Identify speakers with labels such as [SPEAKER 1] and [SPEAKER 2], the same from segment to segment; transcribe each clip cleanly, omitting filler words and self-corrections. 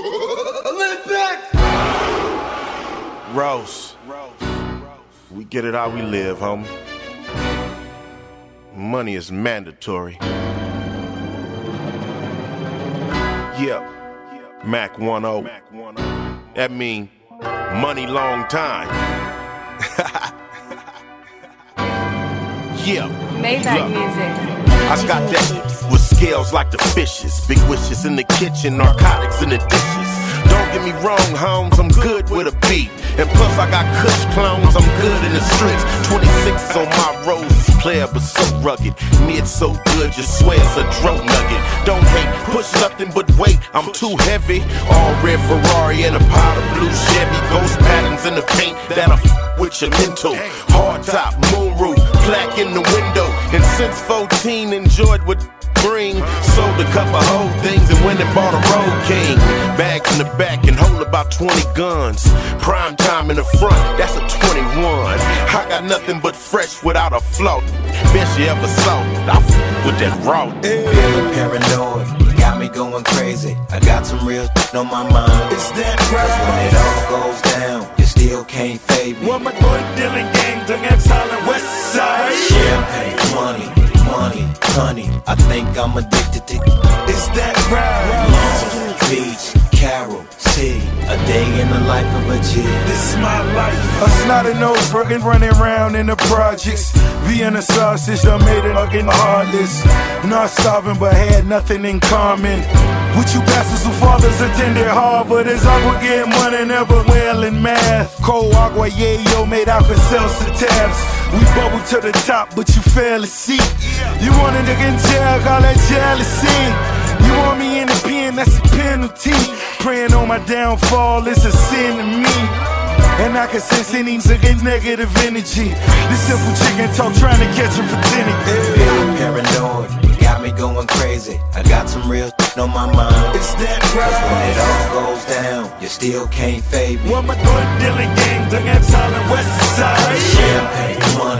[SPEAKER 1] Olympics!
[SPEAKER 2] Rose, we get it how we live, homie. Money is mandatory. Yeah, Mac 10. That mean money long time. Yeah.
[SPEAKER 3] Maybach music.
[SPEAKER 2] I got that with scales like the fishes. Big wishes in the kitchen, narcotics in the dishes. Don't get me wrong, Holmes, I'm good with a beat. And plus I got Kush clones, I'm good in the streets. 26 on my roses, player but so rugged. Mid so good, you swear it's a drone nugget. Don't hate, push nothing but weight, I'm too heavy. All red Ferrari and a powder blue Chevy. Ghost patterns in the paint that'll with your mental. Hard top, moonroof, plaque in the window. And since 14 enjoyed what bring. Sold a couple whole things and went and bought a Road King. Bags in the back and hold about 20 guns. Prime time in the front, that's a 21. I got nothing but fresh without a flaw. Best you ever saw, I with that raw.
[SPEAKER 4] Feeling paranoid, got me going crazy. I got some real on my mind. It's that right. When it all goes down, you still can't fade me.
[SPEAKER 5] What my boy Dylan gang done at Silent West Side.
[SPEAKER 4] Champagne, money, honey. I think I'm addicted to.
[SPEAKER 5] Is that right?
[SPEAKER 4] Long Beach, Carol, C. A day in the life of a G.
[SPEAKER 5] This is my life.
[SPEAKER 6] A snotty nose fucking running around in the projects. Being a sausage done made it fucking heartless. Not starving but had nothing in common. With you bastards who fathers attended Harvard. As agua getting money, never well in math. Cold agua, yayo, made Alka-Seltzer tabs. We bubble to the top, but you fail to see. You wanted to get in jail, call that jealousy. You want me in the pen, that's a penalty. Praying on my downfall is a sin to me. And I can sense any negative energy. This simple chicken talk trying to catch him for dinner.
[SPEAKER 4] Feeling paranoid, got me going crazy. I got some real on my mind.
[SPEAKER 5] It's that right.
[SPEAKER 4] Cause when it all goes down, you still can't fade me.
[SPEAKER 5] What my boy Dylan gang done at Silent West Side.
[SPEAKER 4] Champagne,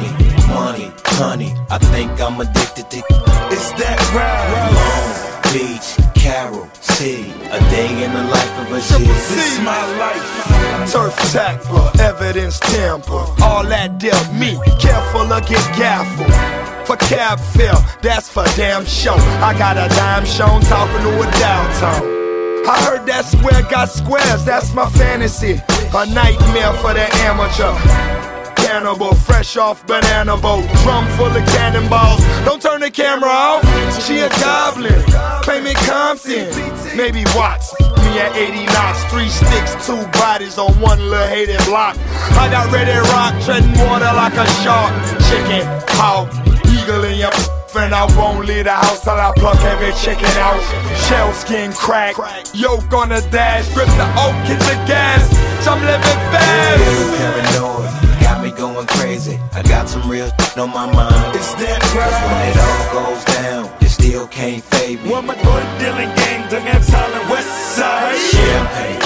[SPEAKER 4] money, honey. I think I'm addicted to.
[SPEAKER 5] Is that right?
[SPEAKER 4] Long Beach, Carol, C. A day in the life of a G.
[SPEAKER 5] This is my life.
[SPEAKER 6] Turf tackler, evidence tamper. All that dealt me, careful or get gaffled. For cab fare, that's for damn show. I got a dime shown talking to a downtown. I heard that square got squares, that's my fantasy. A nightmare for the amateur. Cannibal, fresh off banana boat. Drum full of cannonballs. Don't turn the camera off. She a goblin. Claim it Compton. Maybe Watts. Me at 80 knots. 3 sticks, 2 bodies on one little hated block. I got ready rock, treading water like a shark. Chicken, hog, eagle in your and I won't leave the house till I pluck every chicken out. Shell skin crack, yoke on the dash. Grip the oak, hit the gas. I'm living fast.
[SPEAKER 4] Feeling paranoid, got me going crazy. I got some real on my mind.
[SPEAKER 5] Is that right?
[SPEAKER 4] Cause when it all goes down, you still can't fade me.
[SPEAKER 5] What my boy Dylan gang done at Silent West Side.
[SPEAKER 4] Champagne,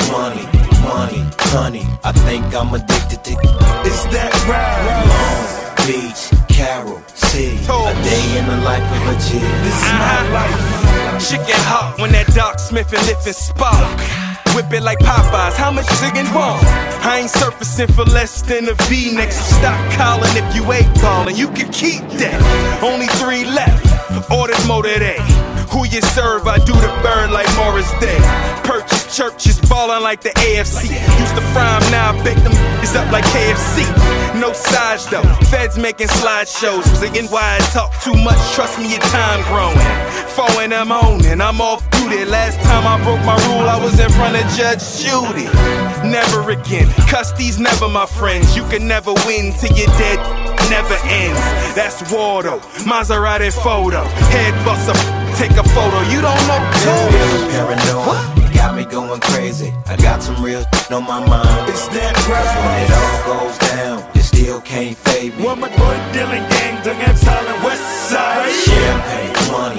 [SPEAKER 4] money, honey. I think I'm addicted to.
[SPEAKER 5] Is that right?
[SPEAKER 4] Long Beach, Carol, C. A day in the life of a G.
[SPEAKER 5] This is my life.
[SPEAKER 7] Chicken hot when that Doc Smith and Liffin spark. Whip it like Popeyes, how much chicken want? I ain't surfacing for less than a V next. So stop calling if you ain't calling. You can keep that. Only 3 left. Orders more today. Who you serve? I do the bird like Morris Day. Purchase churches ballin' like the AFC. Used to fry 'em, now I bake them is up like KFC. No size though. Feds making slideshows. Saying why I talk too much. Trust me, your time growing. 4 in the morning, I'm off duty. Last time I broke my rule, I was in front of Judge Judy. Never again. Custy's never my friends. You can never win till you're dead. Never ends. That's Wardo. Maserati photo. Head buster. Take a photo. You don't know.
[SPEAKER 4] Feeling paranoid, got me going crazy. I got some real on my mind.
[SPEAKER 5] Is that right?
[SPEAKER 4] Cause when it all goes down, you still can't fade me.
[SPEAKER 5] What my boy Dylan gang done at Silent West Side.
[SPEAKER 4] Champagne,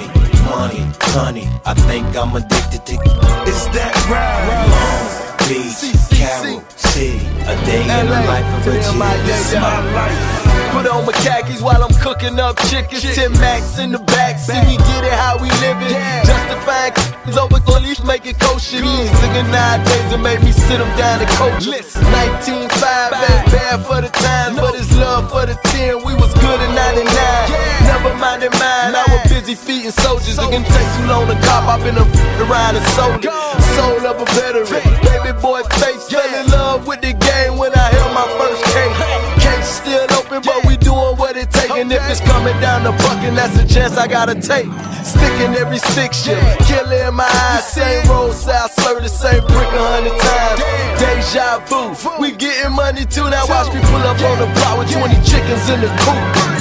[SPEAKER 4] money, honey. I think I'm addicted to.
[SPEAKER 5] Is that right?
[SPEAKER 4] Long Beach, Carol, C. A day in the life of a G.
[SPEAKER 5] This is my life.
[SPEAKER 1] Put on my khakis while I'm cooking up chickens. 10 Max in the back, see we get it how we living. Justifying over police, make it kosher. These niggas nowadays that make me sit them down and coach. 19.5 ain't bad for the time, but it's love for the 10. We was good in 99. Never mind in mine, I was busy feeding soldiers. It can take too long to cop, I've been around and sold it. Soul of a veteran, baby boy face. Fell in love with the game when I held my first case. Case still open, but we doing what it takes. And if it's coming down the bucket, that's a chance I gotta take. Sticking every stick shift, killer in my eyes. Same road, south, slur the same brick 100 times. Deja vu, we getting money too. Now watch me pull up on the block with 20 chickens in the coop.